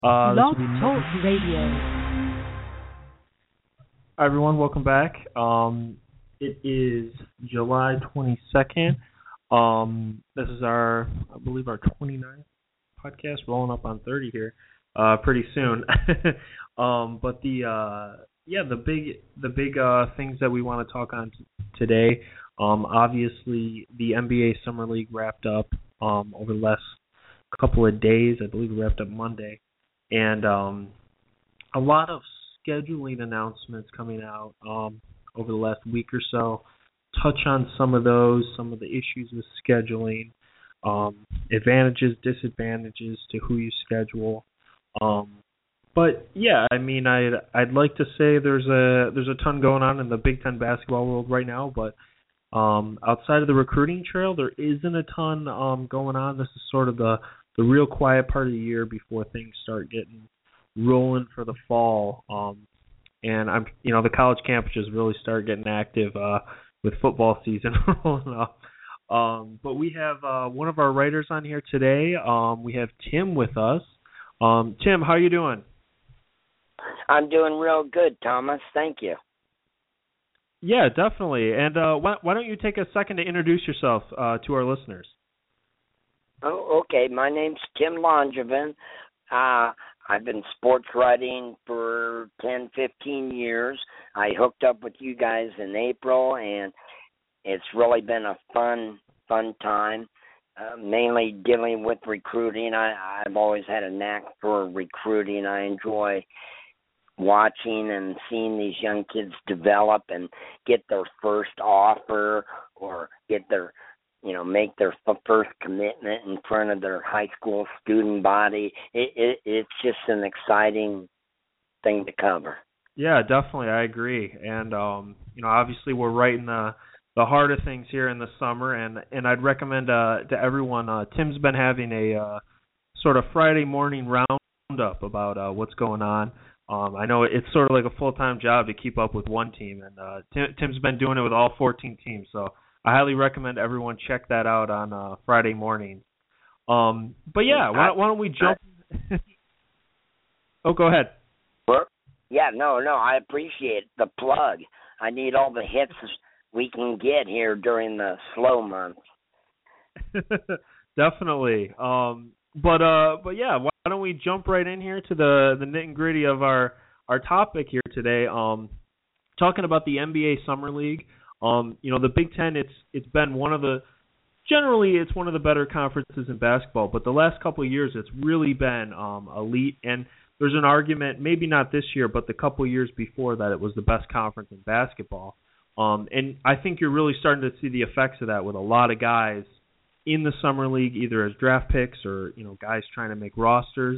This Blog will be Talk Radio. Hi, everyone. Welcome back. It is July 22nd. This is I believe, our 29th podcast, rolling up on 30 here, pretty soon. But the big things that we want to talk on today. Obviously, the NBA Summer League wrapped up over the last couple of days. I believe it wrapped up Monday. And a lot of scheduling announcements coming out over the last week or so. Touch on some of those, some of the issues with scheduling, advantages, disadvantages to who you schedule. But yeah, I mean, I'd like to say there's a ton going on in the Big Ten basketball world right now, but outside of the recruiting trail, there isn't a ton going on. This is sort of the real quiet part of the year before things start getting rolling for the fall. And the college campuses really start getting active with football season rolling up. But we have one of our writers on here today. We have Tim with us. Tim, how are you doing? I'm doing real good, Thomas. Thank you. Yeah, definitely. And why don't you take a second to introduce yourself to our listeners? Oh, okay. My name's Tim Langevin. I've been sports writing for 10, 15 years. I hooked up with you guys in April, and it's really been a fun time, mainly dealing with recruiting. I've always had a knack for recruiting. I enjoy watching and seeing these young kids develop and get their first offer or get their make their first commitment in front of their high school student body. It's just an exciting thing to cover. Yeah, definitely, I agree. And obviously we're right in the heart of things here in the summer, and I'd recommend to everyone. Tim's been having a sort of Friday morning roundup about what's going on. I know it's sort of like a full-time job to keep up with one team, and Tim's been doing it with all 14 teams. So I highly recommend everyone check that out on Friday mornings. But yeah, why don't we jump? Oh, go ahead. No, I appreciate the plug. I need all the hits we can get here during the slow months. Definitely. But yeah, why don't we jump right in here to the nitty and gritty of our topic here today? Talking about the NBA Summer League. The Big Ten, it's been one of the better conferences in basketball, but the last couple of years it's really been elite, and there's an argument, maybe not this year, but the couple of years before that it was the best conference in basketball. And I think you're really starting to see the effects of that with a lot of guys in the Summer League, either as draft picks or, guys trying to make rosters.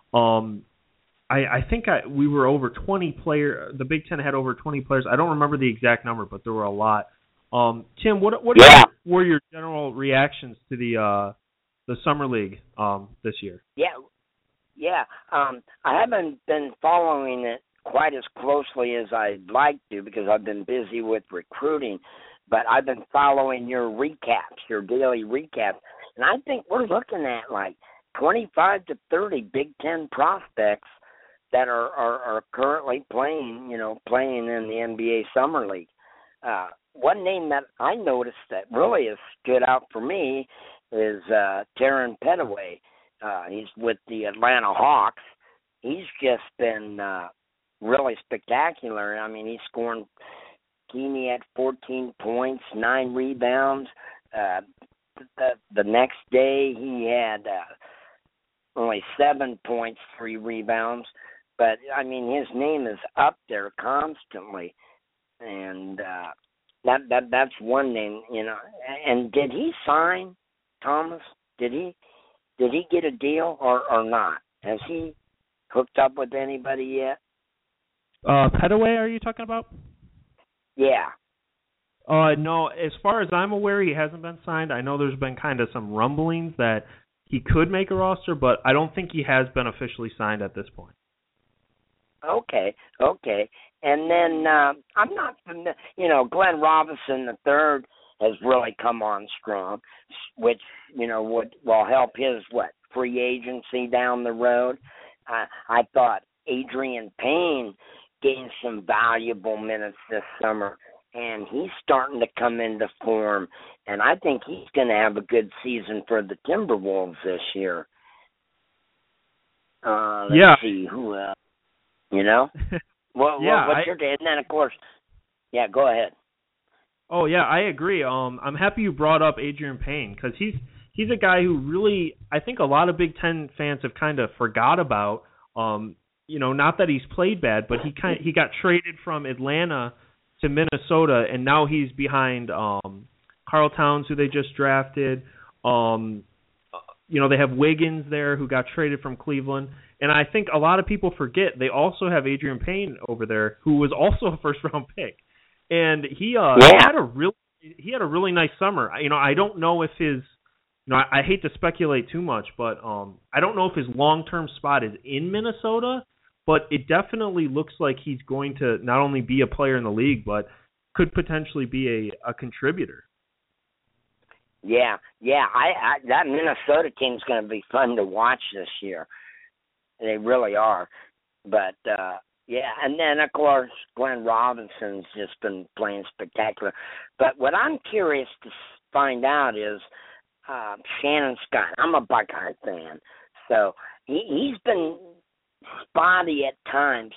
I think we were over 20 players. The Big Ten had over 20 players. I don't remember the exact number, but there were a lot. Tim, what were your general reactions to the Summer League this year? Yeah. I haven't been following it quite as closely as I'd like to because I've been busy with recruiting, but I've been following your recaps, your daily recaps, and I think we're looking at like 25 to 30 Big Ten prospects that are currently playing in the NBA Summer League. One name that I noticed that really has stood out for me is Terran Petaway. He's with the Atlanta Hawks. He's just been really spectacular. I mean, he's scoring. He had 14 points, 9 rebounds. The next day he had only 7 points, 3 rebounds. But, I mean, his name is up there constantly. And that's one name, And did he sign, Thomas? Did he get a deal or not? Has he hooked up with anybody yet? Petaway, are you talking about? Yeah. No, as far as I'm aware, he hasn't been signed. I know there's been kind of some rumblings that he could make a roster, but I don't think he has been officially signed at this point. Okay. And then I'm not familiar. Glenn Robinson III has really come on strong, which will help his free agency down the road. I thought Adrian Payne gained some valuable minutes this summer, and he's starting to come into form, and I think he's going to have a good season for the Timberwolves this year. Let's see who else. You know? What's your take? And then, of course, go ahead. Oh, yeah, I agree. I'm happy you brought up Adrian Payne because he's a guy who really, I think a lot of Big Ten fans have kind of forgot about. Not that he's played bad, but he got traded from Atlanta to Minnesota, and now he's behind Karl Towns, who they just drafted. They have Wiggins there, who got traded from Cleveland. And I think a lot of people forget they also have Adrian Payne over there, who was also a first-round pick. And he had a really nice summer. I don't know if his I hate to speculate too much, but I don't know if his long-term spot is in Minnesota, but it definitely looks like he's going to not only be a player in the league, but could potentially be a contributor. Yeah. That Minnesota team's going to be fun to watch this year. They really are. But and then, of course, Glenn Robinson's just been playing spectacular. But what I'm curious to find out is Shannon Scott. I'm a Buckeye fan, so he's been spotty at times.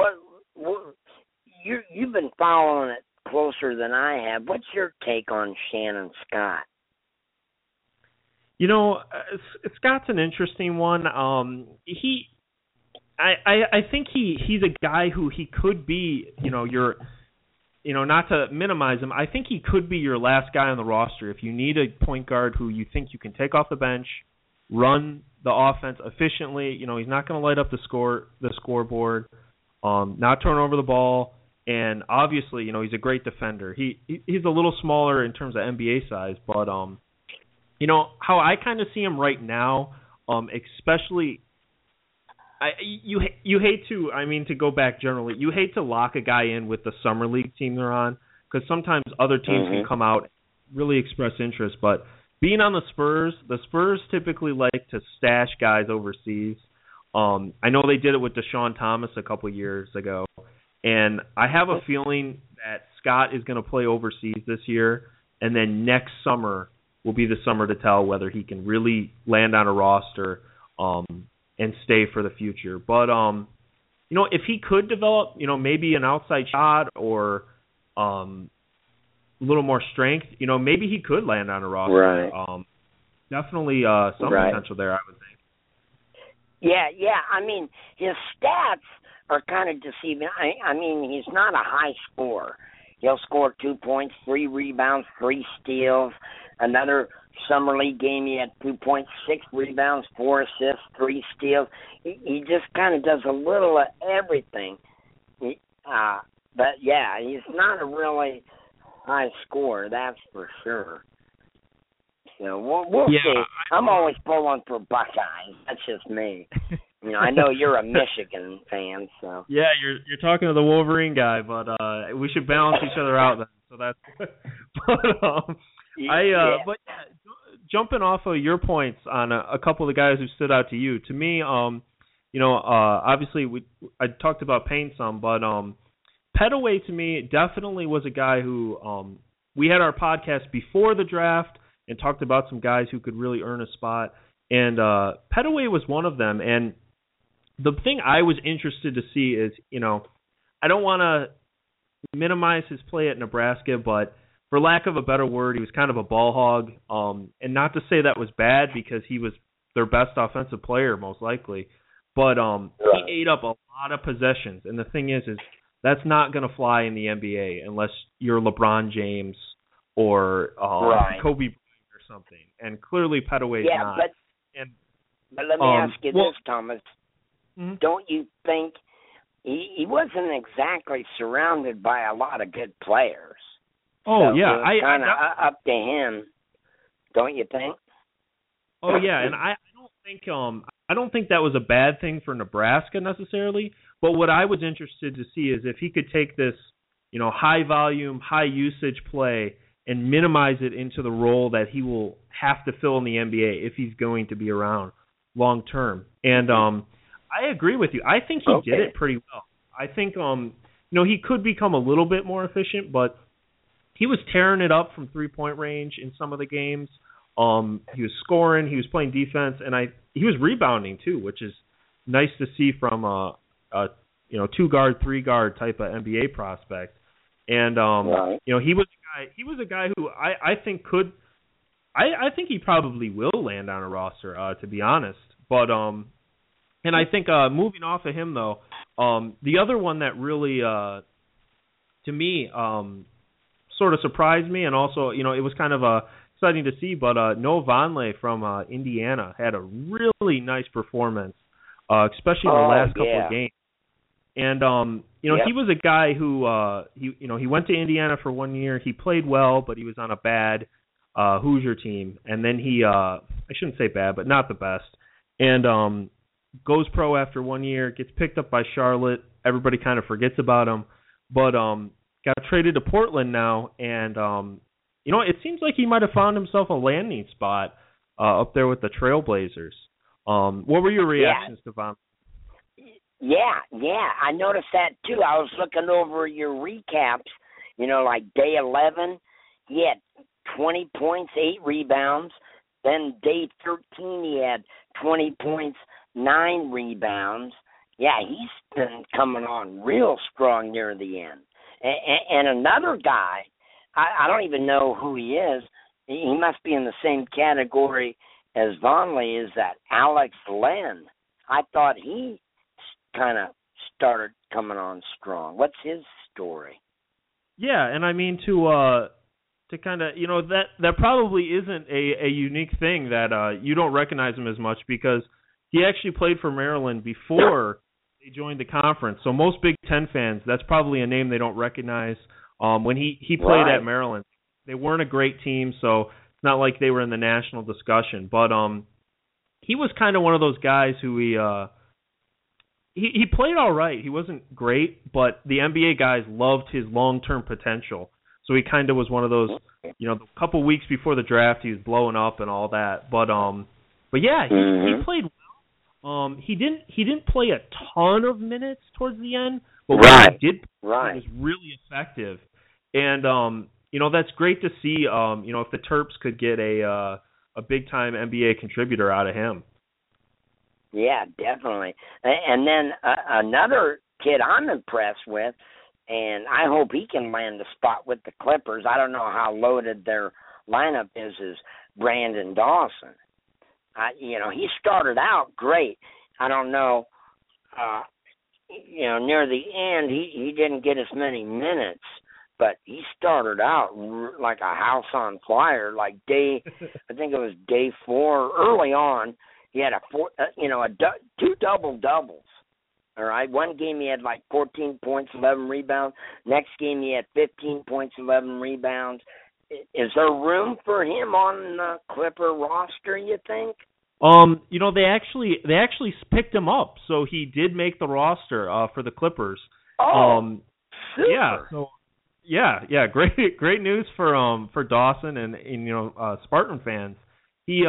You've been following it closer than I have. What's your take on Shannon Scott? Scott's an interesting one. I think he's a guy who he could be, not to minimize him, I think he could be your last guy on the roster. If you need a point guard who you think you can take off the bench, run the offense efficiently, he's not going to light up the scoreboard, not turn over the ball, and obviously, he's a great defender. He's a little smaller in terms of NBA size, but how I kind of see him right now, especially. You hate to, to go back generally, you hate to lock a guy in with the summer league team they're on, because sometimes other teams can come out and really express interest. But being on the Spurs typically like to stash guys overseas. I know they did it with Deshaun Thomas a couple years ago, and I have a feeling that Scott is going to play overseas this year, and then next summer will be the summer to tell whether he can really land on a roster and stay for the future. But, if he could develop, maybe an outside shot or a little more strength, maybe he could land on a roster. Right. Definitely some potential there, I would think. Yeah. His stats are kind of deceiving. He's not a high scorer. He'll score 2 points, 3 rebounds, 3 steals. Another summer league game, he had 2.6 rebounds, 4 assists, 3 steals. He just kind of does a little of everything. But he's not a really high scorer, that's for sure. So we'll see. I'm always pulling for Buckeyes. That's just me. I know you're a Michigan fan, so. Yeah, you're talking to the Wolverine guy, but we should balance each other out then. So that's. But jumping off of your points on a couple of the guys who stood out to you, to me, obviously I talked about Payne some, but Pettaway to me definitely was a guy who we had our podcast before the draft and talked about some guys who could really earn a spot, and Pettaway was one of them. And the thing I was interested to see is, I don't want to minimize his play at Nebraska, but for lack of a better word, he was kind of a ball hog. And not to say that was bad, because he was their best offensive player, most likely. But he ate up a lot of possessions. And the thing is that's not going to fly in the NBA unless you're LeBron James or Kobe Bryant or something. And clearly Pettaway's not. But let me ask you this, Thomas. Mm-hmm. Don't you think he wasn't exactly surrounded by a lot of good players? Oh, so yeah. It was kind of up to him, don't you think? Oh, yeah, and I don't think that was a bad thing for Nebraska necessarily, but what I was interested to see is if he could take this, high volume, high usage play and minimize it into the role that he will have to fill in the NBA if he's going to be around long term. And I agree with you. I think he did it pretty well. I think he could become a little bit more efficient, but he was tearing it up from 3-point range in some of the games. He was scoring, he was playing defense, and he was rebounding too, which is nice to see from a 2-guard, 3-guard type of NBA prospect. And he was a guy who I think could. I think he probably will land on a roster, to be honest. But and I think moving off of him though, the other one that really to me sort of surprised me, and also it was kind of exciting to see. But Noah Vonleh from Indiana had a really nice performance, especially in the last couple of games. And he was a guy who he went to Indiana for 1 year. He played well, but he was on a bad Hoosier team, and then he I shouldn't say bad, but not the best. And goes pro after 1 year, gets picked up by Charlotte. Everybody kind of forgets about him, but got traded to Portland now, and it seems like he might have found himself a landing spot up there with the Trailblazers. What were your reactions to Von? Yeah, I noticed that too. I was looking over your recaps, like day 11, he had 20 points, 8 rebounds. Then day 13, he had 20 points, 9 rebounds. Yeah, he's been coming on real strong near the end. And another guy, I don't even know who he is. He must be in the same category as Vonleh, is that Alex Len. I thought he kind of started coming on strong. What's his story? Yeah, and I mean to kind of, that probably isn't a unique thing that you don't recognize him as much, because he actually played for Maryland before they joined the conference. So most Big Ten fans, that's probably a name they don't recognize. When he played at Maryland, they weren't a great team, so it's not like they were in the national discussion. But he was kind of one of those guys who he played all right. He wasn't great, but the NBA guys loved his long-term potential. So he kind of was one of those, the couple weeks before the draft, he was blowing up and all that. But yeah, he played well. He didn't play a ton of minutes towards the end, but when he did, he was really effective. And that's great to see. If the Terps could get a big time NBA contributor out of him. Yeah, definitely. And then another kid I'm impressed with, and I hope he can land a spot with the Clippers. I don't know how loaded their lineup is Brandon Dawson. He started out great. I don't know, near the end he didn't get as many minutes, but he started out like a house on fire. Like I think it was day 4, early on. He had two double-doubles. All right, one game he had like 14 points, 11 rebounds. Next game he had 15 points, 11 rebounds. Is there room for him on the Clipper roster, you think? They actually picked him up, so he did make the roster for the Clippers. Super. Yeah. So yeah, great news for Dawson and Spartan fans. He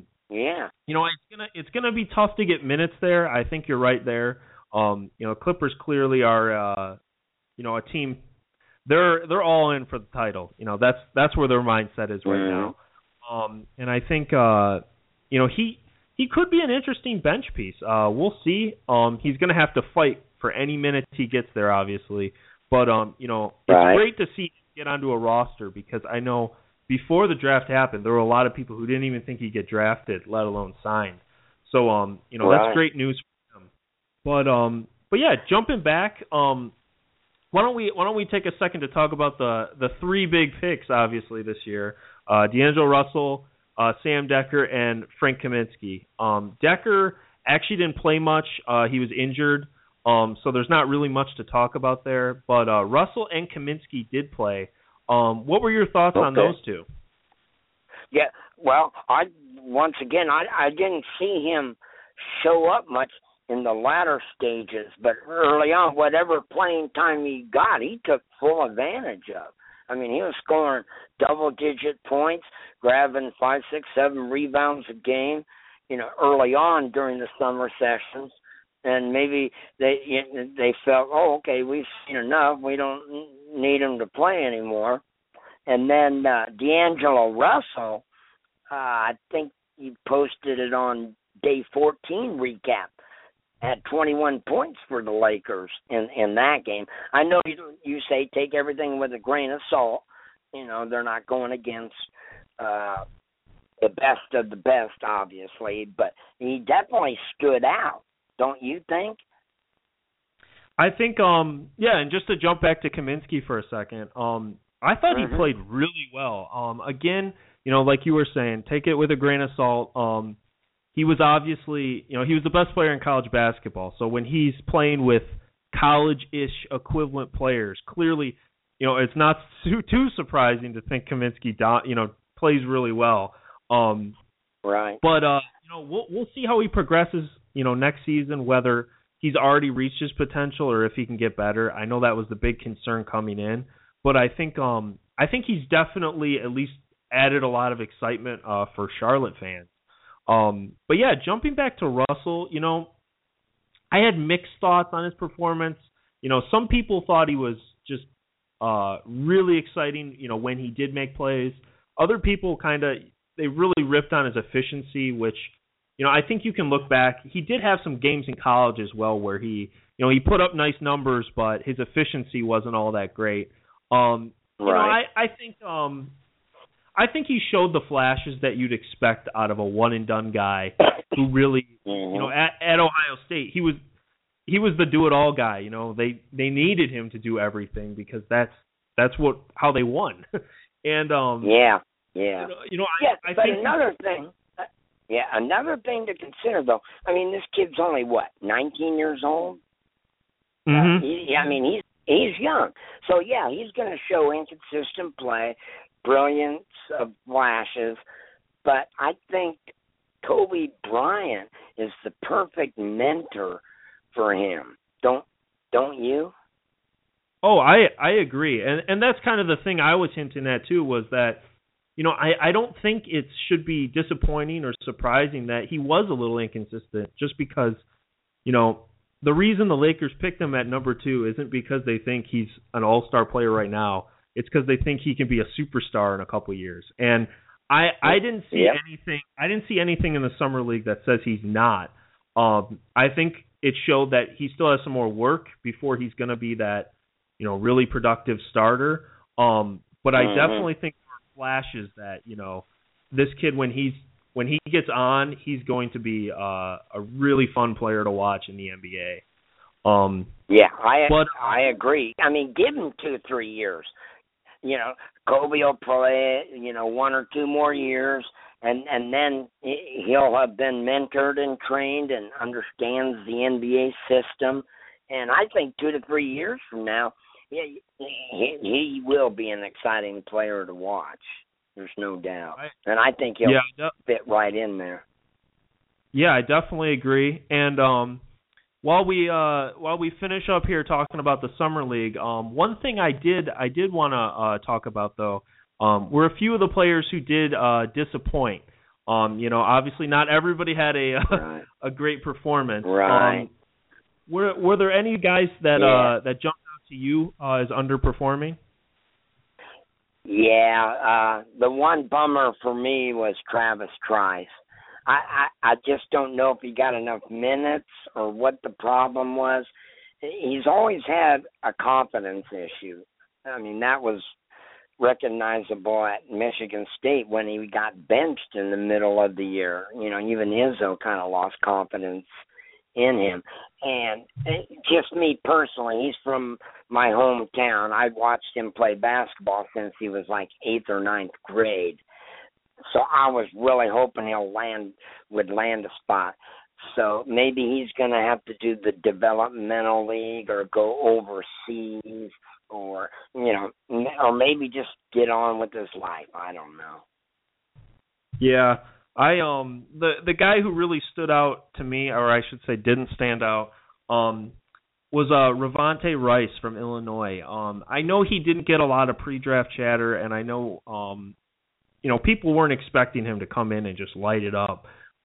it's gonna be tough to get minutes there. I think you're right there. Clippers clearly are a team. They're all in for the title. That's where their mindset is right now. And I think he could be an interesting bench piece. We'll see. He's gonna have to fight for any minutes he gets there, obviously. But it's great to see him get onto a roster, because I know before the draft happened, there were a lot of people who didn't even think he'd get drafted, let alone signed. So that's great news for him. But yeah, jumping back, why don't we take a second to talk about the 3 big picks, obviously, this year: D'Angelo Russell, Sam Dekker, and Frank Kaminsky. Dekker actually didn't play much. He was injured, so there's not really much to talk about there. But Russell and Kaminsky did play. What were your thoughts on those two? Yeah, well, I didn't see him show up much in the latter stages, but early on, whatever playing time he got, he took full advantage of. I mean, he was scoring double-digit points, grabbing 5, 6, 7 rebounds a game, early on during the summer sessions. and maybe they felt, oh, okay, we've seen enough. We don't need him to play anymore. And then D'Angelo Russell, I think you posted it on day 14 recap, had 21 points for the Lakers in that game. I know you say take everything with a grain of salt. They're not going against the best of the best, obviously, but he definitely stood out, don't you think? I think, and just to jump back to Kaminsky for a second, I thought he played really well. Again, like you were saying, take it with a grain of salt. He was obviously, he was the best player in college basketball. So when he's playing with college-ish equivalent players, clearly, it's not too surprising to think Kaminsky, plays really well. Right. But we'll see how he progresses, next season, whether he's already reached his potential or if he can get better. I know that was the big concern coming in, but I think he's definitely at least added a lot of excitement for Charlotte fans. But yeah, jumping back to Russell, I had mixed thoughts on his performance. Some people thought he was just really exciting, when he did make plays. Other people they really ripped on his efficiency, which, I think you can look back. He did have some games in college as well where he put up nice numbers, but his efficiency wasn't all that great. Right. I think he showed the flashes that you'd expect out of a one and done guy who really, at Ohio State, he was the do it all guy. They needed him to do everything because that's how they won. And yeah. I but think another thing to consider though. I mean, this kid's only 19 years old. Mm-hmm. He's young, so yeah, he's going to show inconsistent play, brilliance of flashes, but I think Kobe Bryant is the perfect mentor for him. Don't you? Oh, I agree, and that's kind of the thing I was hinting at too, was that I don't think it should be disappointing or surprising that he was a little inconsistent, just because the reason the Lakers picked him at number 2 isn't because they think he's an all-star player right now. It's because they think he can be a superstar in a couple of years. And I didn't see anything. I didn't see anything in the summer league that says he's not. I think it showed that he still has some more work before he's going to be that really productive starter. But I definitely think there are flashes that this kid, when he gets on, he's going to be a really fun player to watch in the NBA. I agree. I mean, give him 2 or 3 years. Kobe will play, 1 or 2 more years, and then he'll have been mentored and trained and understands the NBA system. And I think 2 to 3 years from now, he will be an exciting player to watch. There's no doubt. And I think he'll fit right in there. Yeah, I definitely agree. And while we finish up here talking about the summer league, one thing I did want to talk about though, were a few of the players who did disappoint. Obviously not everybody had a great performance. Right. Were there any guys that jumped out to you as underperforming? Yeah, the one bummer for me was Travis Trice. I just don't know if he got enough minutes or what the problem was. He's always had a confidence issue. I mean, that was recognizable at Michigan State when he got benched in the middle of the year. Even Izzo kind of lost confidence in him. And just me personally, he's from my hometown. I watched him play basketball since he was like 8th or 9th grade. So I was really hoping would land a spot. So maybe he's going to have to do the developmental league or go overseas or maybe just get on with his life. I don't know. Yeah. The guy who really stood out to me, or I should say didn't stand out, was Ravonte Rice from Illinois. I know he didn't get a lot of pre-draft chatter, and I know people weren't expecting him to come in and just light it up.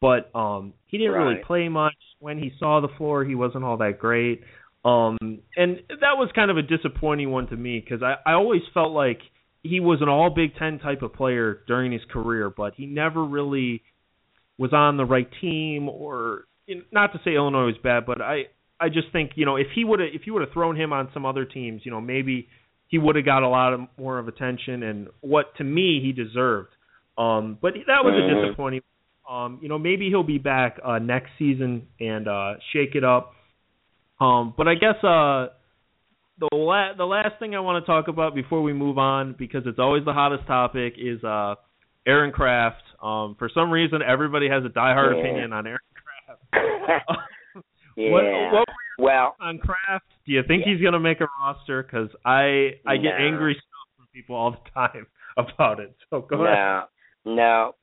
but he didn't really Right. play much. When he saw the floor, he wasn't all that great. And that was kind of a disappointing one to me because I always felt like he was an all Big Ten type of player during his career, but he never really was on the right team. Or not to say Illinois was bad, but I just think if you would have thrown him on some other teams, maybe he would have got a lot more of attention and what to me he deserved. But that was a disappointing. Maybe he'll be back next season and shake it up. But I guess the last thing I want to talk about before we move on, because it's always the hottest topic, is Aaron Craft. For some reason, everybody has a diehard opinion on Aaron Craft. What well, on Craft? Do you think he's going to make a roster? Because I get angry stuff from people all the time about it. So go ahead. No.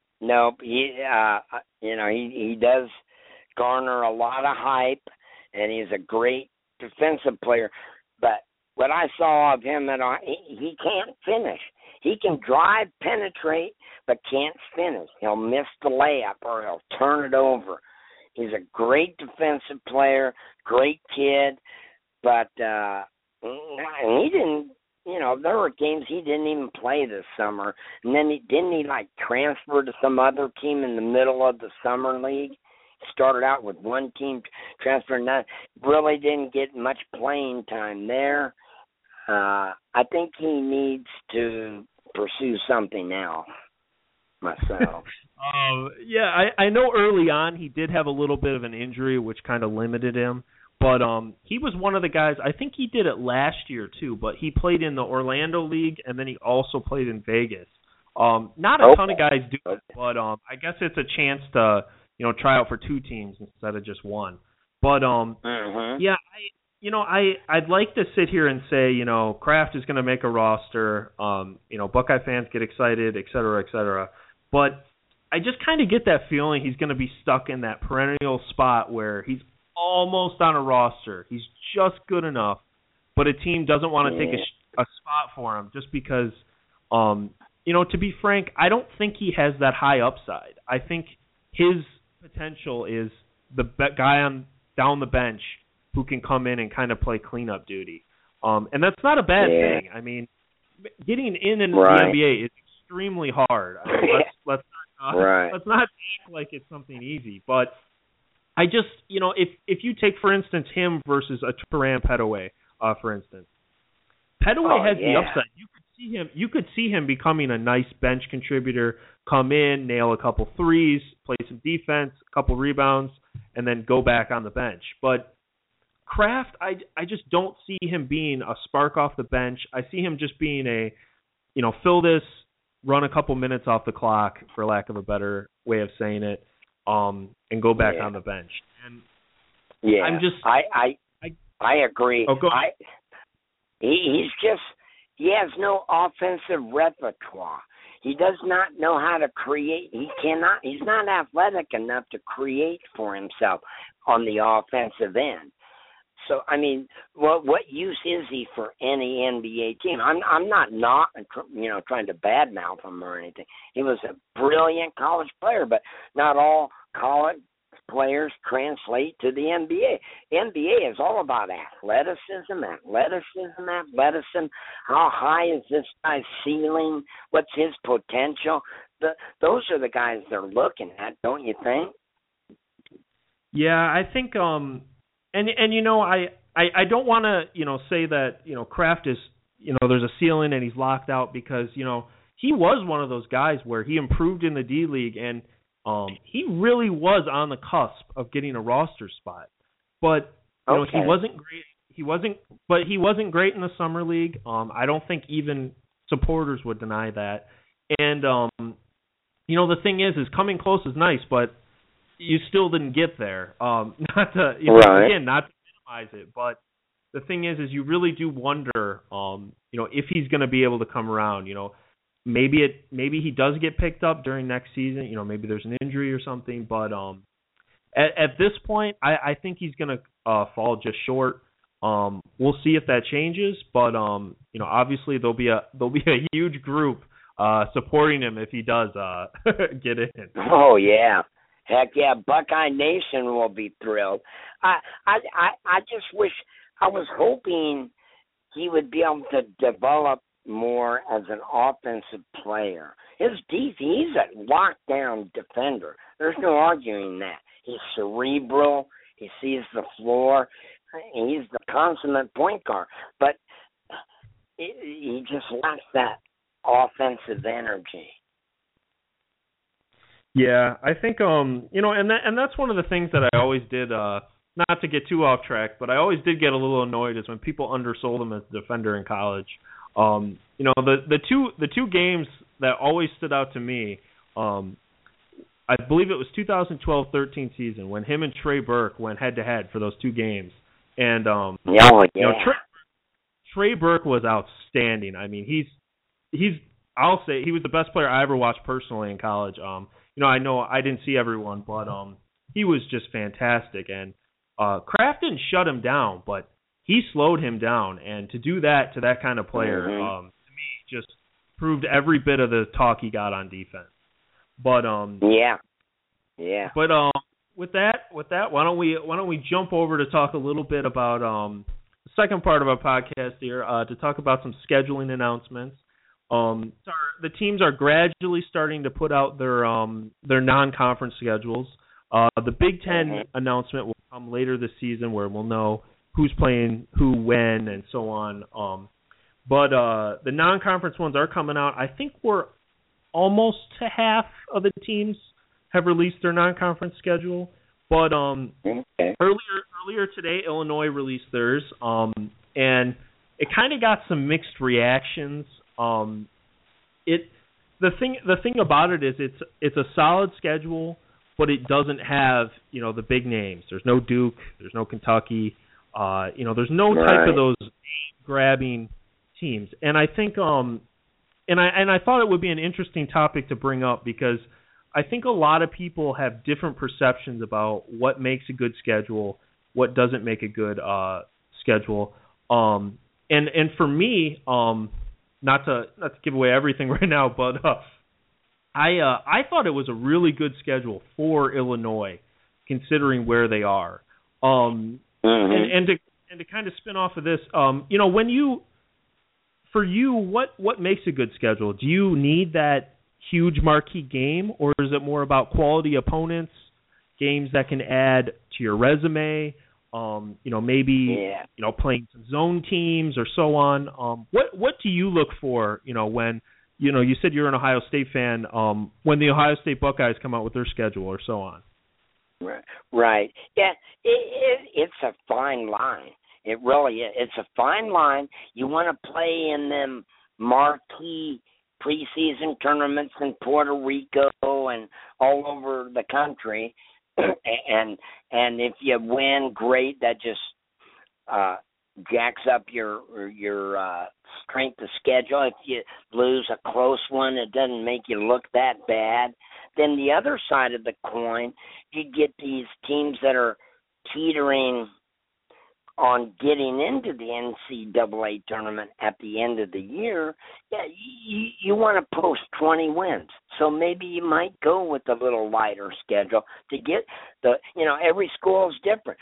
He does garner a lot of hype, and he's a great defensive player. But what I saw of him, he can't finish. He can drive, penetrate, but can't finish. He'll miss the layup or he'll turn it over. He's a great defensive player, great kid, but he didn't. There were games he didn't even play this summer, and then didn't he transfer to some other team in the middle of the summer league? Started out with one team, transferred, not really didn't get much playing time there. I think he needs to pursue something else myself. I know early on he did have a little bit of an injury, which kind of limited him. But he was one of the guys, I think he did it last year too, but he played in the Orlando League, and then he also played in Vegas. Not a ton of guys do it, but I guess it's a chance to, try out for two teams instead of just one. But, I'd like to sit here and say, Kraft is going to make a roster, Buckeye fans get excited, et cetera, et cetera. But I just kind of get that feeling he's going to be stuck in that perennial spot where he's almost on a roster. He's just good enough, but a team doesn't want to take a spot for him just because, to be frank, I don't think he has that high upside. I think his potential is the guy down the bench who can come in and kind of play cleanup duty. And that's not a bad thing. I mean, getting in the NBA is extremely hard. I mean, let's not act like it's something easy, but I just, if you take, for instance, him versus a Turan Pettaway, for instance, Pettaway has the upside. You could see him becoming a nice bench contributor, come in, nail a couple threes, play some defense, a couple rebounds, and then go back on the bench. But Kraft, I just don't see him being a spark off the bench. I see him just being a, fill this, run a couple minutes off the clock, for lack of a better way of saying it, and go back on the bench. And I'm just, I agree. Oh, go ahead. He has no offensive repertoire. He does not know how to create. He's not athletic enough to create for himself on the offensive end. So, I mean, what use is he for any NBA team? I'm not trying to badmouth him or anything. He was a brilliant college player, but not all college players translate to the NBA. NBA is all about athleticism. How high is this guy's ceiling? What's his potential? Those are the guys they're looking at, don't you think? Yeah, I think I don't want to say that Kraft is there's a ceiling and he's locked out, because he was one of those guys where he improved in the D League and he really was on the cusp of getting a roster spot, but he wasn't great. He wasn't great in the summer league. I don't think even supporters would deny that. And the thing is coming close is nice, but you still didn't get there. Not to minimize it, but the thing is you really do wonder, if he's going to be able to come around. Maybe he does get picked up during next season. Maybe there's an injury or something. But at this point, I think he's going to fall just short. We'll see if that changes. But obviously there'll be a huge group supporting him if he does get in. Oh yeah. Heck yeah, Buckeye Nation will be thrilled. I just wish, I was hoping he would be able to develop more as an offensive player. He's a lockdown defender. There's no arguing that. He's cerebral. He sees the floor. He's the consummate point guard. But he just lacks that offensive energy. Yeah, I think and that's one of the things that I always did. Not to get too off track, but I always did get a little annoyed is when people undersold him as a defender in college. The two games that always stood out to me, I believe it was 2012-13 season when him and Trey Burke went head to head for those two games, and Trey Burke was outstanding. I mean, I'll say he was the best player I ever watched personally in college. I know I didn't see everyone, but he was just fantastic. And Kraft didn't shut him down, but he slowed him down. And to do that to that kind of player, to me, just proved every bit of the talk he got on defense. But yeah. But with that, why don't we jump over to talk a little bit about the second part of our podcast here, to talk about some scheduling announcements. The teams are gradually starting to put out their non-conference schedules. The Big Ten announcement will come later this season, where we'll know who's playing who, when, and so on. But the non-conference ones are coming out. I think we're almost to half of the teams have released their non-conference schedule. But earlier today, Illinois released theirs, and it kind of got some mixed reactions. The thing about it is it's a solid schedule, but it doesn't have the big names. There's no Duke, there's no Kentucky, there's no type of those grabbing teams. And I think and I thought it would be an interesting topic to bring up, because I think a lot of people have different perceptions about what makes a good schedule, what doesn't make a good schedule. And for me, not to give away everything right now, but I thought it was a really good schedule for Illinois, considering where they are. And to kind of spin off of this, for you, what makes a good schedule? Do you need that huge marquee game, or is it more about quality opponents, games that can add to your resume? Playing some zone teams or so on. What do you look for, when, you said you're an Ohio State fan, when the Ohio State Buckeyes come out with their schedule or so on? Right. Yeah, it's a fine line. It really is. It's a fine line. You want to play in them marquee preseason tournaments in Puerto Rico and all over the country. And if you win, great. That just jacks up your strength of schedule. If you lose a close one, it doesn't make you look that bad. Then the other side of the coin, you get these teams that are teetering on getting into the NCAA tournament at the end of the year. Yeah, you want to post 20 wins. So maybe you might go with a little lighter schedule to get every school is different.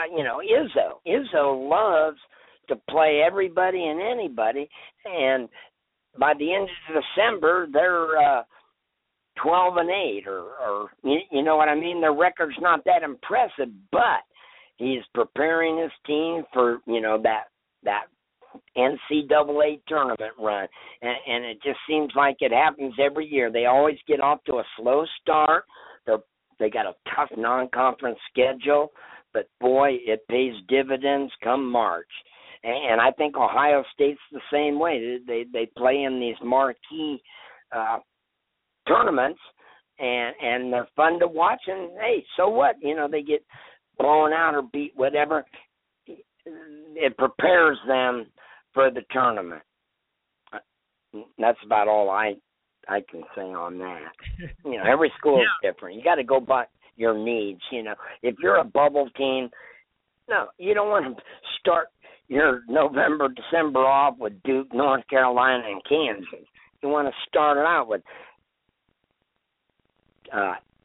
Izzo loves to play everybody and anybody, and by the end of December, they're 12-8, or you know what I mean? Their record's not that impressive, but he's preparing his team for, that NCAA tournament run. And it just seems like it happens every year. They always get off to a slow start. They got a tough non-conference schedule, but, boy, it pays dividends come March. And I think Ohio State's the same way. They play in these marquee tournaments, and they're fun to watch. And, hey, so what? They get blown out or beat, whatever. It prepares them for the tournament. That's about all I can say on that. Every school is different. You got to go by your needs. If you're a bubble team, no, you don't want to start your November, December off with Duke, North Carolina, and Kansas. You want to start it out with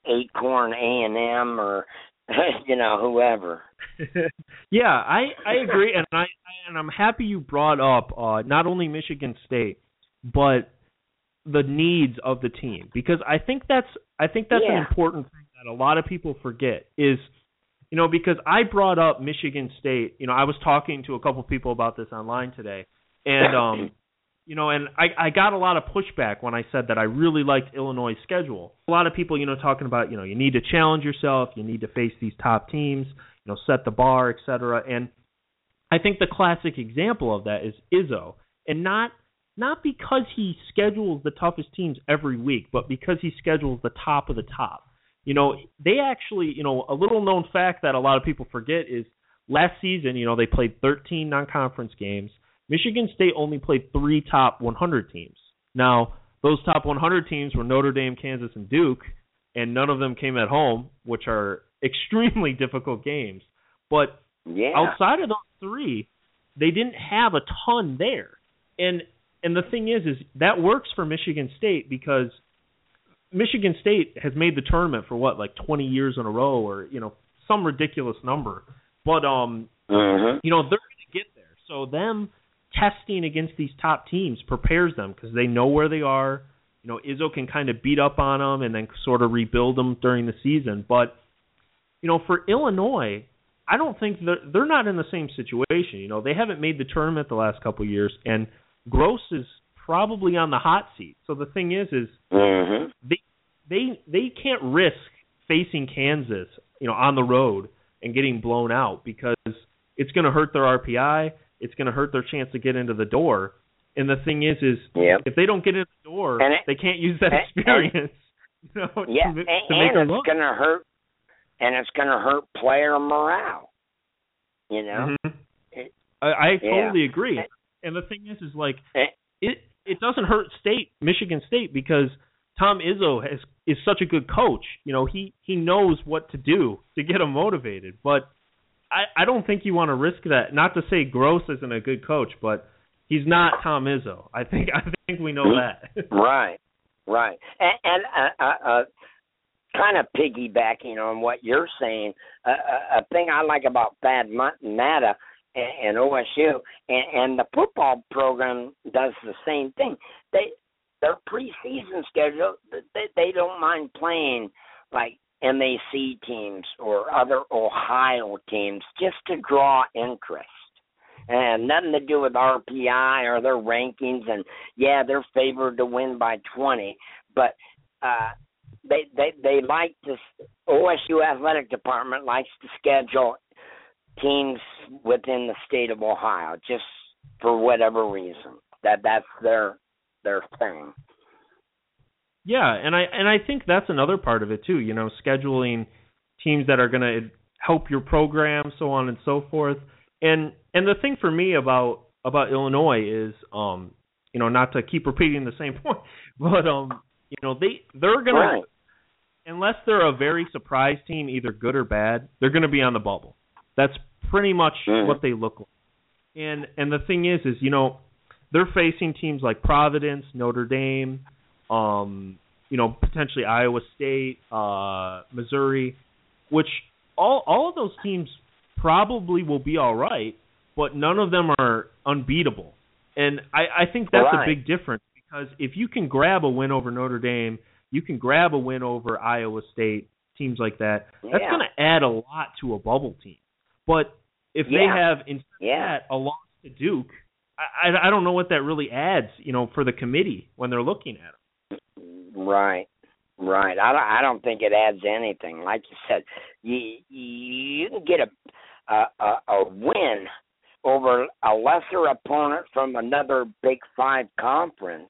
Acorn A&M or whoever. Yeah, I agree, and I'm happy you brought up not only Michigan State, but the needs of the team, because I think that's an important thing that a lot of people forget is, because I brought up Michigan State. I was talking to a couple people about this online today, and and I got a lot of pushback when I said that I really liked Illinois' schedule. A lot of people, talking about, you need to challenge yourself, you need to face these top teams, set the bar, etc. And I think the classic example of that is Izzo, and not because he schedules the toughest teams every week, but because he schedules the top of the top. They actually, a little known fact that a lot of people forget is last season, they played 13 non-conference games. Michigan State only played 3 top 100 teams. Now, those top 100 teams were Notre Dame, Kansas, and Duke, and none of them came at home, which are extremely difficult games. But outside of those 3, they didn't have a ton there. And the thing is that works for Michigan State because Michigan State has made the tournament for 20 years in a row, or some ridiculous number. But they're going to get there. So them testing against these top teams prepares them because they know where they are. Izzo can kind of beat up on them and then sort of rebuild them during the season. But for Illinois, I don't think they're not in the same situation. They haven't made the tournament the last couple of years, and Gross is probably on the hot seat. So the thing is they can't risk facing Kansas, on the road and getting blown out because it's going to hurt their RPI. It's going to hurt their chance to get into the door. And the thing is if they don't get in the door, they can't use that experience. To make them look. Going to hurt, and it's going to hurt player morale. I totally agree. And the thing is it doesn't hurt Michigan State, because Tom Izzo is such a good coach. He knows what to do to get them motivated. But I don't think you want to risk that. Not to say Gross isn't a good coach, but he's not Tom Izzo. I think we know that. Right. And kind of piggybacking on what you're saying, a thing I like about Thad Matta and OSU and the football program does the same thing. Their preseason schedule, they don't mind playing like MAC teams or other Ohio teams just to draw interest. And nothing to do with RPI or their rankings. And, they're favored to win by 20. But they like to – OSU Athletic Department likes to schedule teams within the state of Ohio just for whatever reason. That's their thing. Yeah, and I think that's another part of it too. Scheduling teams that are going to help your program, so on and so forth. And the thing for me about Illinois is, not to keep repeating the same point, but they're going to, unless they're a very surprise team, either good or bad, they're going to be on the bubble. That's pretty much what they look like. And the thing is they're facing teams like Providence, Notre Dame, potentially Iowa State, Missouri, which all of those teams probably will be all right, but none of them are unbeatable. And I think that's a big difference, because if you can grab a win over Notre Dame, you can grab a win over Iowa State, teams like that, that's going to add a lot to a bubble team. But if they have instead of that a loss to Duke, I don't know what that really adds, for the committee when they're looking at them. Right. I don't think it adds anything. Like you said, you can get a win over a lesser opponent from another Big 5 conference.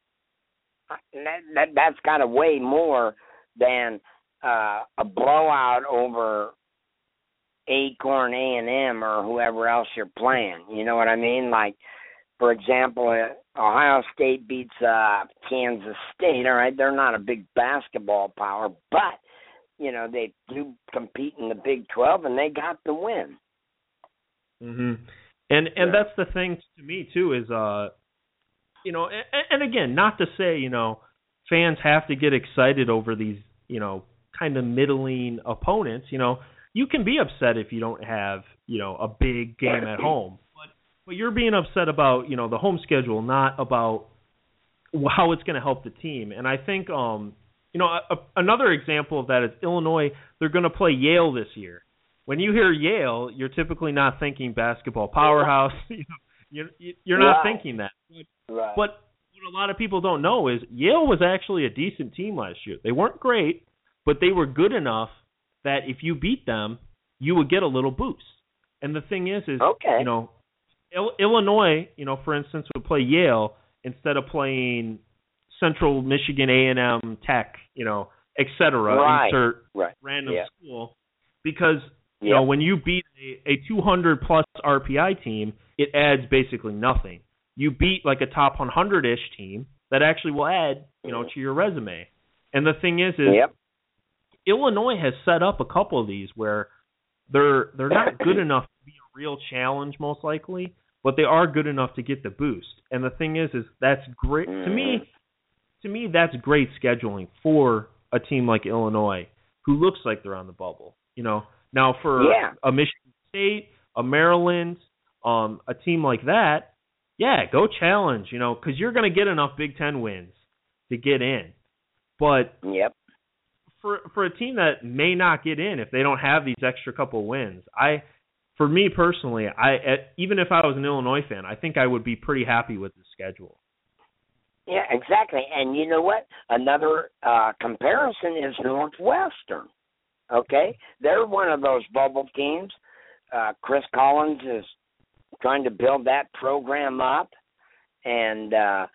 That's got to weigh more than a blowout over Acorn A&M or whoever else you're playing. You know what I mean? Like, for example, Ohio State beats Kansas State. All right, they're not a big basketball power, but they do compete in the Big 12, and they got the win. And that's the thing to me too is and again, not to say fans have to get excited over these kind of middling opponents, you can be upset if you don't have, a big game at home. But you're being upset about, the home schedule, not about how it's going to help the team. And I think, another example of that is Illinois. They're going to play Yale this year. When you hear Yale, you're typically not thinking basketball powerhouse. You're not thinking that. Right. But what a lot of people don't know is Yale was actually a decent team last year. They weren't great, but they were good enough that if you beat them, you would get a little boost. And the thing is okay. Illinois, for instance, would play Yale instead of playing Central Michigan A&M Tech, et cetera, right. insert random school, because when you beat a 200-plus RPI team, it adds basically nothing. You beat like a top 100-ish team that actually will add, to your resume. And the thing is Illinois has set up a couple of these where they're not good enough to be a real challenge, most likely, but they are good enough to get the boost. And the thing is that's great to me. To me, that's great scheduling for a team like Illinois, who looks like they're on the bubble. Now for a Michigan State, a Maryland, a team like that, go challenge. Because you're going to get enough Big Ten wins to get in. But for a team that may not get in if they don't have these extra couple wins, for me personally, even if I was an Illinois fan, I think I would be pretty happy with the schedule. Yeah, exactly. And you know what? Another comparison is Northwestern. Okay? They're one of those bubble teams. Chris Collins is trying to build that program up. And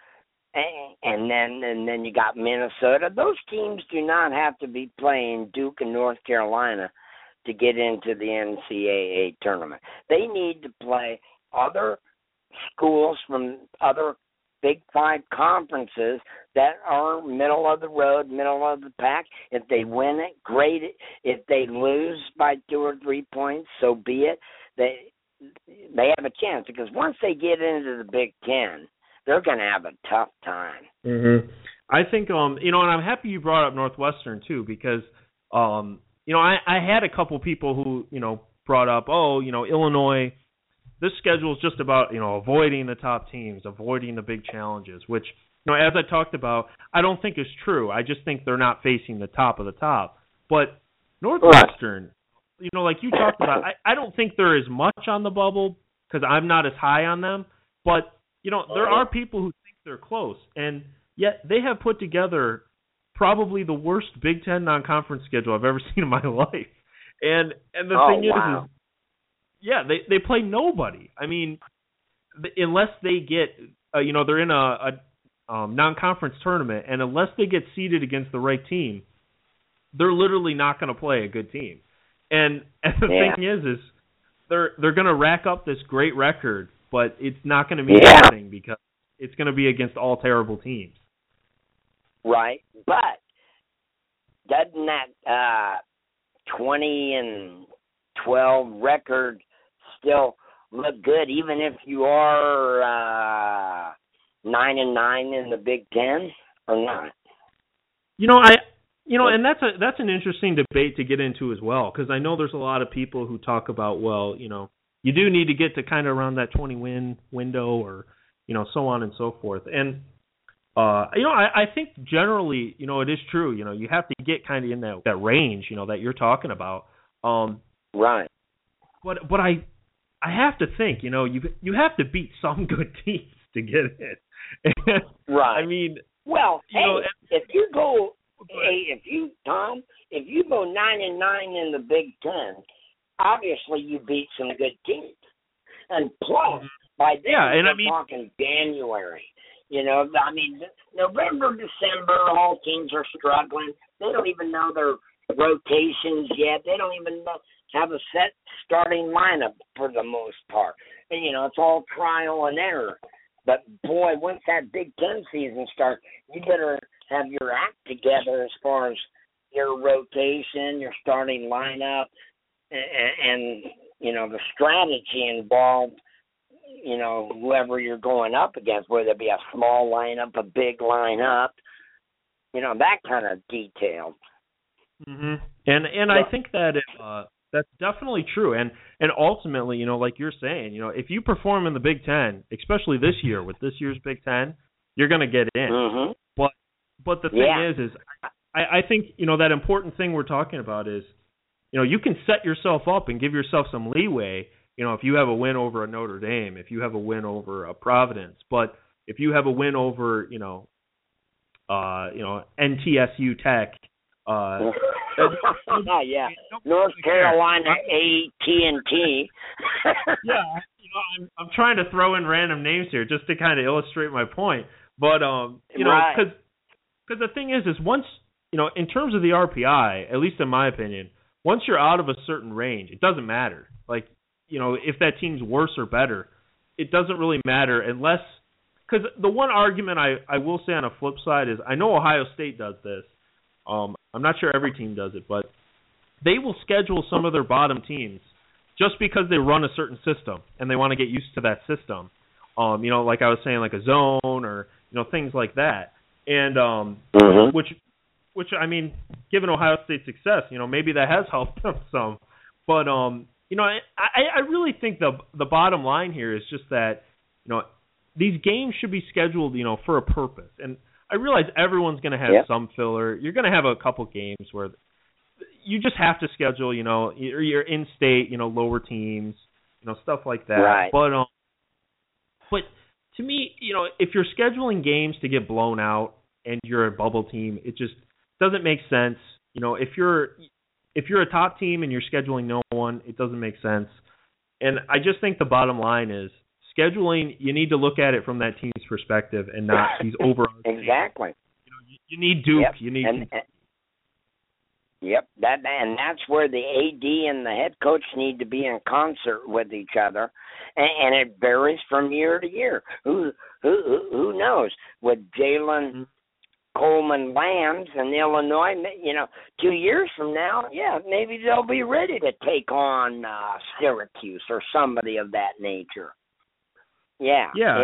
then you got Minnesota. Those teams do not have to be playing Duke and North Carolina to get into the NCAA tournament. They need to play other schools from other Big Five conferences that are middle of the road, middle of the pack. If they win it, great. If they lose by 2 or 3 points, so be it. They have a chance, because once they get into the Big Ten, they're going to have a tough time. Mm-hmm. I think, and I'm happy you brought up Northwestern too, because, I had a couple people who, brought up, Illinois, this schedule is just about, avoiding the top teams, avoiding the big challenges, which, as I talked about, I don't think is true. I just think they're not facing the top of the top. But Northwestern, like you talked about, I don't think there is much on the bubble because I'm not as high on them. But, there are people who think they're close. And yet they have put together probably the worst Big Ten non-conference schedule I've ever seen in my life. And the thing is, they play nobody. I mean, unless they get, they're in a non-conference tournament, and unless they get seeded against the right team, they're literally not going to play a good team. And the thing is they're going to rack up this great record, but it's not going to mean anything because it's going to be against all terrible teams. Right, but doesn't that 20-12 record still look good, even if you are 9-9 in the Big Ten or not? And that's an interesting debate to get into as well, because I know there's a lot of people who talk about, you do need to get to kind of around that 20-win window, or so on and so forth. And I think generally, it is true. You have to get kind of in that range, that you're talking about. Right. But I have to think, you have to beat some good teams to get in. Right. I mean, well, if you go 9-9 in the Big Ten, obviously you beat some good teams. And plus, by then we're talking January. November, December, all teams are struggling. They don't even know their rotations yet. They don't even have a set starting lineup for the most part. And, it's all trial and error. But, boy, once that Big Ten season starts, you better have your act together as far as your rotation, your starting lineup, and the strategy involved. Whoever you're going up against, whether it be a small lineup, a big lineup, that kind of detail. Mm-hmm. And I think that that's definitely true. And ultimately, like you're saying, if you perform in the Big Ten, especially this year with this year's Big Ten, you're going to get in. Mm-hmm. But the thing is I think that important thing we're talking about is you can set yourself up and give yourself some leeway. If you have a win over a Notre Dame, if you have a win over a Providence, but if you have a win over NTSU Tech. Yeah, North Carolina A&T. Yeah, I'm trying to throw in random names here just to kind of illustrate my point. But because the thing is once in terms of the RPI, at least in my opinion, once you're out of a certain range, it doesn't matter. Like if that team's worse or better, it doesn't really matter unless. Because the one argument I will say on a flip side is I know Ohio State does this. I'm not sure every team does it, but they will schedule some of their bottom teams just because they run a certain system and they want to get used to that system. Like I was saying, like a zone or things like that, and which I mean, given Ohio State's success, maybe that has helped them some. But I really think the bottom line here is just that these games should be scheduled for a purpose. And I realize everyone's going to have some filler. You're going to have a couple games where you just have to schedule, your in-state, lower teams, stuff like that. Right. But to me, if you're scheduling games to get blown out and you're a bubble team, it just doesn't make sense. If you're a top team and you're scheduling no one, it doesn't make sense. And I just think the bottom line is scheduling, you need to look at it from that team's perspective and not these overarching. Exactly. You need Duke. Yep. You need. Yep. That's where the AD and the head coach need to be in concert with each other, and it varies from year to year. Who knows? With Jalen Coleman Lambs in Illinois, 2 years from now, maybe they'll be ready to take on Syracuse or somebody of that nature. Yeah. Yeah.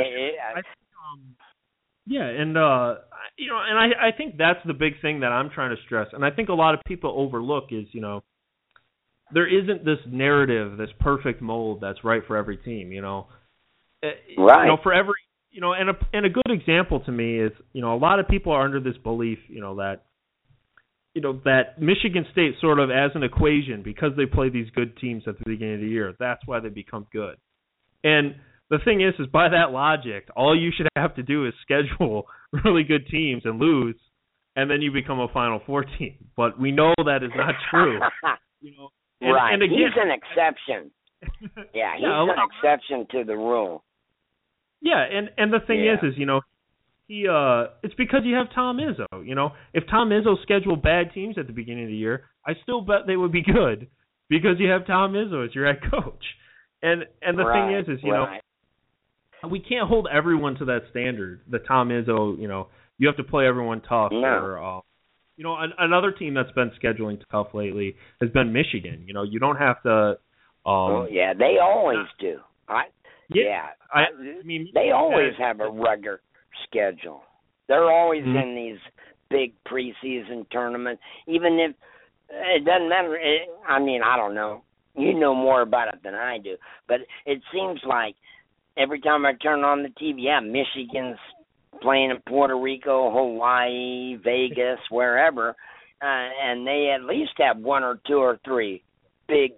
And I think that's the big thing that I'm trying to stress, and I think a lot of people overlook is there isn't this narrative, this perfect mold that's right for every team. Right. For every and a good example to me is a lot of people are under this belief that that Michigan State sort of as an equation because they play these good teams at the beginning of the year, that's why they become good. And the thing is by that logic, all you should have to do is schedule really good teams and lose, and then you become a Final Four team. But we know that is not true. Right. And again, he's an exception. Yeah, he's an exception to the rule. Yeah, and the thing is he it's because you have Tom Izzo. If Tom Izzo scheduled bad teams at the beginning of the year, I still bet they would be good because you have Tom Izzo as your head coach. And the thing is we can't hold everyone to that standard. The Tom Izzo, you have to play everyone tough. No. Or, another team that's been scheduling tough lately has been Michigan. You don't have to. They always do. I mean, they always have a rugged schedule. They're always in these big preseason tournaments, even if it doesn't matter. I don't know. You know more about it than I do, but it seems like every time I turn on the TV, Michigan's playing in Puerto Rico, Hawaii, Vegas, wherever, and they at least have one or two or three big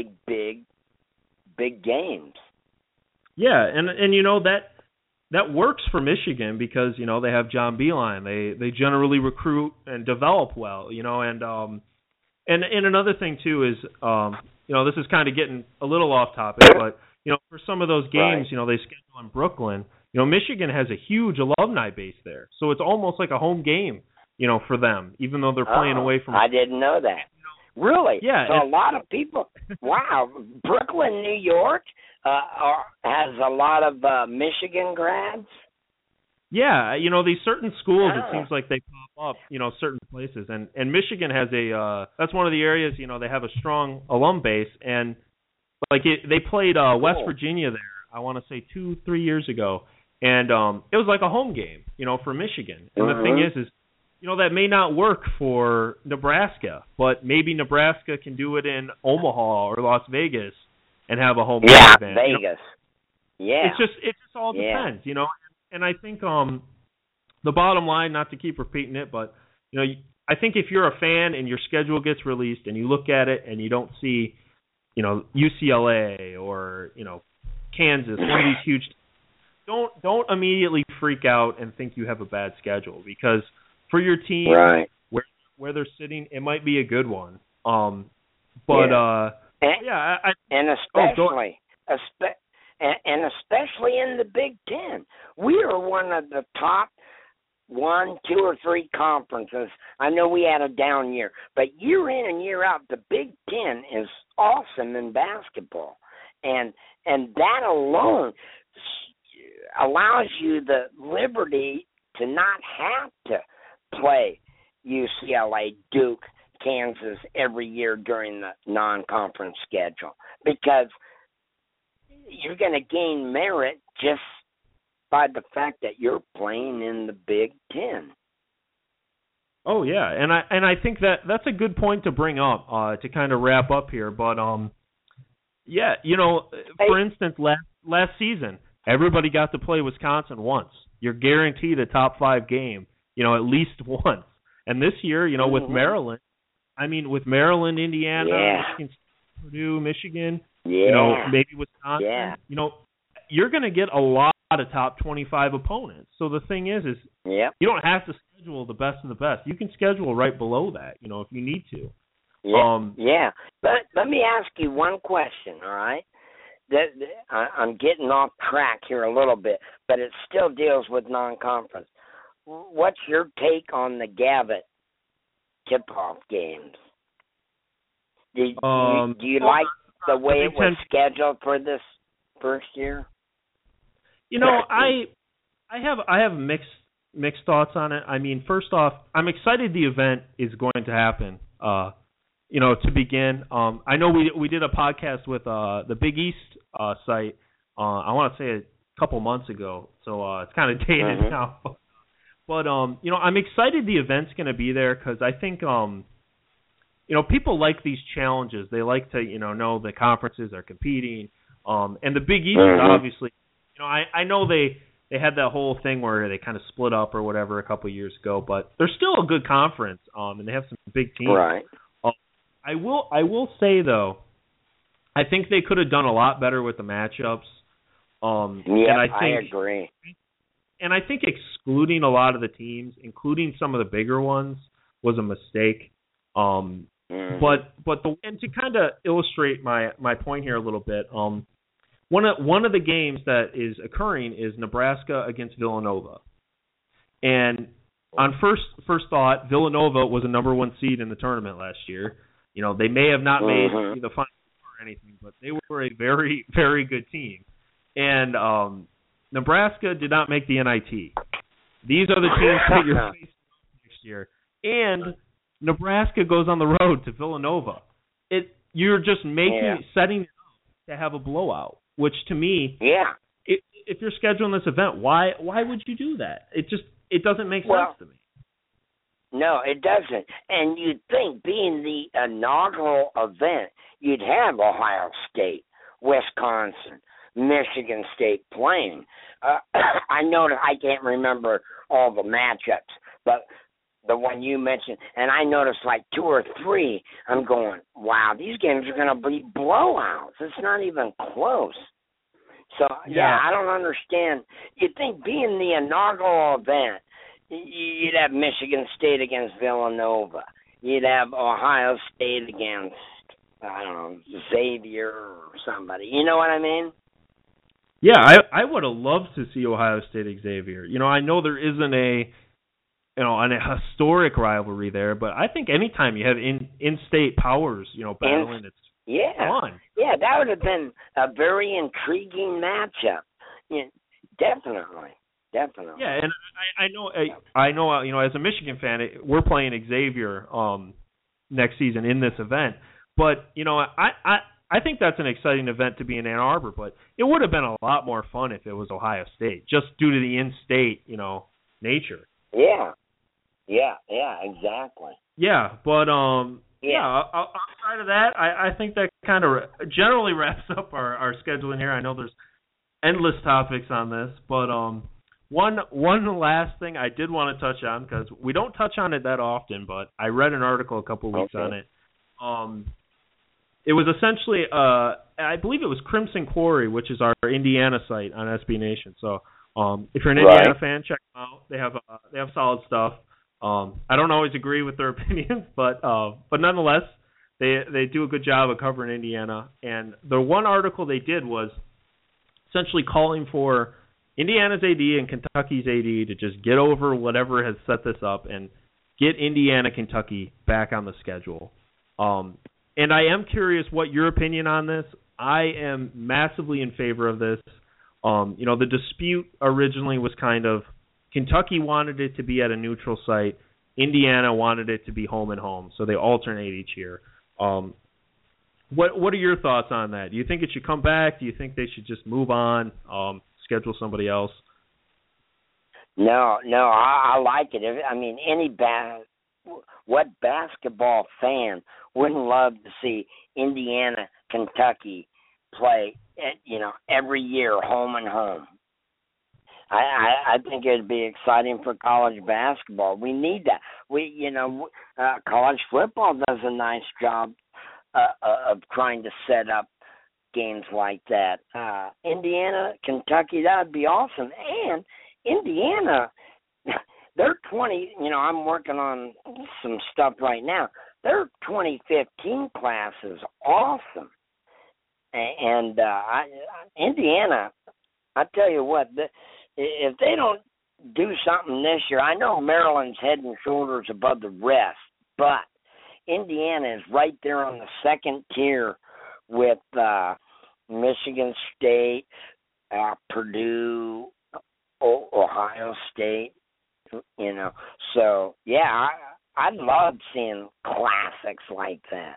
games. Yeah, and that works for Michigan because they have John Beilein. They generally recruit and develop well. And another thing too is this is kind of getting a little off topic, but for some of those games, they schedule in Brooklyn. Michigan has a huge alumni base there, so it's almost like a home game, for them, even though they're playing away from. I didn't know that. Really? Yeah. So a lot of people. Wow, Brooklyn, New York, has a lot of Michigan grads. Yeah, these certain schools, it seems like they pop up, certain places, and Michigan has that's one of the areas, they have a strong alum base, and they played West Virginia there, I want to say 2-3 years ago, and it was like a home game, for Michigan. And the thing is that may not work for Nebraska, but maybe Nebraska can do it in Omaha or Las Vegas and have a home event. Vegas. It just all depends, And I think the bottom line, not to keep repeating it, but I think if you're a fan and your schedule gets released and you look at it and you don't see, UCLA or Kansas, one of these huge, don't immediately freak out and think you have a bad schedule, because for your team, where they're sitting, it might be a good one. And especially in the Big Ten, we are one of the top 1, 2, or 3 conferences. I know we had a down year, but year in and year out, the Big Ten is awesome in basketball, and that alone allows you the liberty to not have to play UCLA, Duke, Kansas every year during the non-conference schedule, because you're going to gain merit just by the fact that you're playing in the Big Ten. Oh yeah, and I think that's a good point to bring up to kind of wrap up here. But for instance, last season everybody got to play Wisconsin once. You're guaranteed a top 5 game, at least once. And this year, with Maryland, Indiana, Michigan, Purdue, Michigan, maybe Wisconsin, you're going to get a lot of top 25 opponents. So the thing is you don't have to schedule the best of the best. You can schedule right below that, if you need to. But let me ask you one question, all right? I'm getting off track here a little bit, but it still deals with non-conference. What's your take on the Gavitt tip-off games? Do you like the way it was scheduled for this first year? I have mixed thoughts on it. I mean, first off, I'm excited the event is going to happen. To begin, I know we did a podcast with the Big East site. I want to say a couple months ago, so it's kind of dated now. But I'm excited the event's going to be there, because I think people like these challenges. They like to know the conferences are competing, and the Big East is obviously. I know they had that whole thing where they kind of split up or whatever a couple of years ago, but they're still a good conference, and they have some big teams. Right. I will say though, I think they could have done a lot better with the matchups. I agree. And I think excluding a lot of the teams, including some of the bigger ones, was a mistake. But to kind of illustrate my point here a little bit, one of the games that is occurring is Nebraska against Villanova. And on first thought, Villanova was a number 1 seed in the tournament last year. They may have not made the final or anything, but they were a very, very good team. And Nebraska did not make the NIT. These are the teams that you're facing next year. And Nebraska goes on the road to Villanova. You're just setting it up to have a blowout, which to me, if you're scheduling this event, why would you do that? It doesn't make sense to me. No, it doesn't. And you'd think, being the inaugural event, you'd have Ohio State, Wisconsin, Michigan State playing. I know that I can't remember all the matchups, but the one you mentioned, and I noticed like 2 or 3, I'm going, wow, these games are going to be blowouts. It's not even close. So, I don't understand. You'd think, being the inaugural event, you'd have Michigan State against Villanova. You'd have Ohio State against, I don't know, Xavier or somebody. You know what I mean? Yeah, I would have loved to see Ohio State Xavier. I know there isn't a historic rivalry there, but I think anytime you have in-state powers, battling, it's fun. Yeah, that would have been a very intriguing matchup. Yeah, definitely. Yeah, and I know. As a Michigan fan, we're playing Xavier next season in this event. But I think that's an exciting event to be in Ann Arbor. But it would have been a lot more fun if it was Ohio State, just due to the in-state nature. Yeah, exactly. Yeah, but outside of that, I think that kind of generally wraps up our scheduling here. I know there's endless topics on this, but one last thing I did want to touch on, because we don't touch on it that often, but I read an article a couple of weeks on it. It was essentially, I believe it was Crimson Quarry, which is our Indiana site on SB Nation. So if you're an Indiana fan, check them out. They have solid stuff. I don't always agree with their opinions, but nonetheless, they do a good job of covering Indiana. And the one article they did was essentially calling for Indiana's AD and Kentucky's AD to just get over whatever has set this up and get Indiana, Kentucky back on the schedule. And I am curious what your opinion on this. I am massively in favor of this. The dispute originally was kind of Kentucky wanted it to be at a neutral site. Indiana wanted it to be home and home, so they alternate each year. What are your thoughts on that? Do you think it should come back? Do you think they should just move on, schedule somebody else? No, I like it. What basketball fan wouldn't love to see Indiana, Kentucky play, every year, home and home? I think it'd be exciting for college basketball. We need that. College football does a nice job of trying to set up games like that. Indiana, Kentucky, that would be awesome. And Indiana, they're 20. I'm working on some stuff right now. Their 2015 class is awesome. And Indiana, I tell you what, if they don't do something this year, I know Maryland's head and shoulders above the rest, but Indiana is right there on the second tier with Michigan State, Purdue, Ohio State. So yeah, I love seeing classics like that.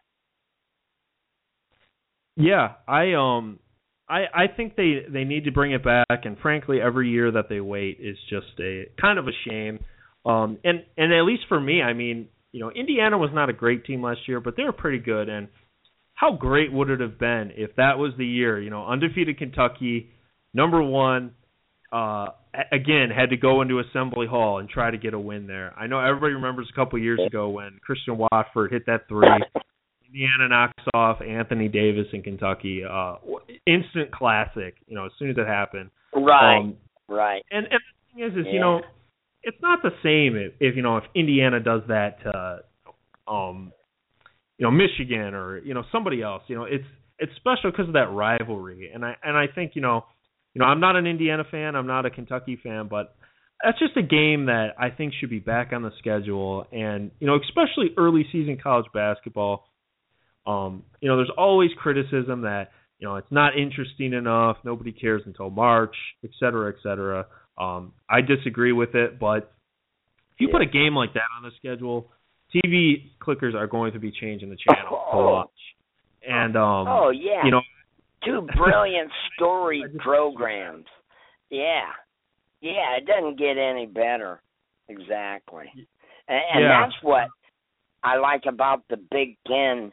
Yeah, I think they need to bring it back, and frankly, every year that they wait is just a kind of a shame. And at least for me, Indiana was not a great team last year, but they were pretty good. And how great would it have been if that was the year? Undefeated Kentucky, number one, again had to go into Assembly Hall and try to get a win there. I know everybody remembers a couple years ago when Christian Watford hit that three. Indiana knocks off Anthony Davis in Kentucky. Instant classic, as soon as it happened. Right. And the thing is it's not the same if Indiana does that to, Michigan or, somebody else. It's special because of that rivalry. And I think, I'm not an Indiana fan. I'm not a Kentucky fan, but that's just a game that I think should be back on the schedule. And, especially early season college basketball. There's always criticism that, it's not interesting enough, nobody cares until March, et cetera, et cetera. I disagree with it, but if you put a game like that on the schedule, TV clickers are going to be changing the channel to watch. And, two brilliant storied programs. Yeah, it doesn't get any better. Exactly. And that's what I like about the Big Ten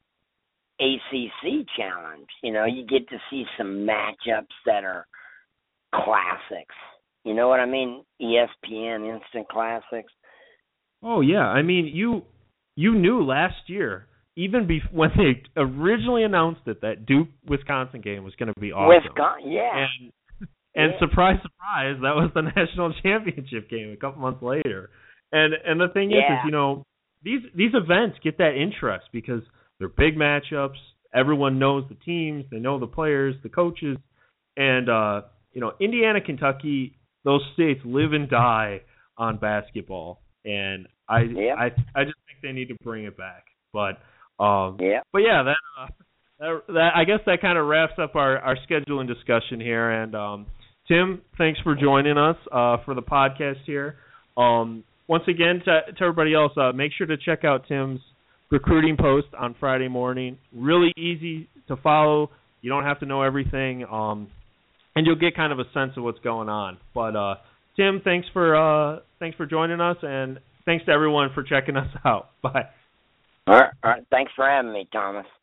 ACC challenge. You get to see some matchups that are classics. You know what I mean? ESPN Instant Classics. Oh yeah, you knew last year, even when they originally announced it, that Duke-Wisconsin game was going to be awesome. And surprise, surprise, that was the national championship game a couple months later. And the thing is, these events get that interest because they're big matchups. Everyone knows the teams. They know the players, the coaches. And, Indiana, Kentucky, those states live and die on basketball. And I just think they need to bring it back. But that I guess that kind of wraps up our scheduling discussion here. And Tim, thanks for joining us for the podcast here. Once again, to everybody else, make sure to check out Tim's recruiting post on Friday morning. Really easy to follow. You don't have to know everything, and you'll get kind of a sense of what's going on. But Tim, thanks for joining us, and thanks to everyone for checking us out. Bye. All right. Thanks for having me, Thomas.